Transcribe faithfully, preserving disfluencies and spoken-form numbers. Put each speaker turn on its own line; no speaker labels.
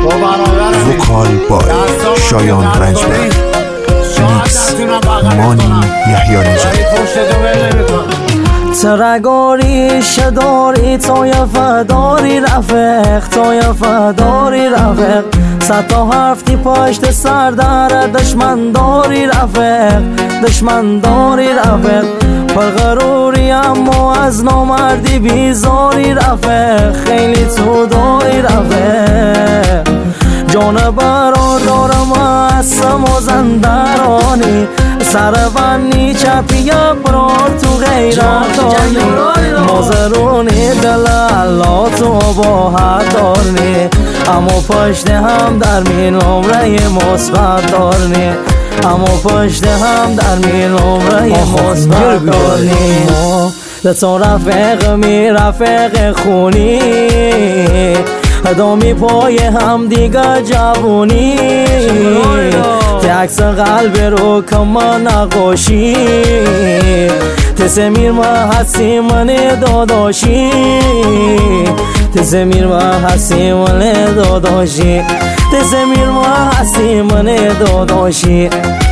وکال بای شایان رنجبر، میکس مانی یحیی نژاد.
ترگاری شداری توی فداری رفیق، توی فداری رفیق، صد تا حرفی پشت سر داره دشمن داری رفیق، دشمن داری رفیق، پرغروری اما از نامردی بیزاری رفیق، خیلی تو داری رفیق، جان برادرم هستم و زندرانی، سرونی چپی برار تو غیرتانی، مازرونی دل الله تو با دارنی، اما پشت هم در می نمره مثبت دارنی، اما پشت هم در می نمره مثبت دارنی. لطا رفیق می رفیق خونی، ادامی پای هم دیگه جوونی، تکس قلب رو کما نقاشی، تسمیر ما هستی من داداشی، تسمیر ما هستی من داداشی، تسمیر ما هستی من داداشی.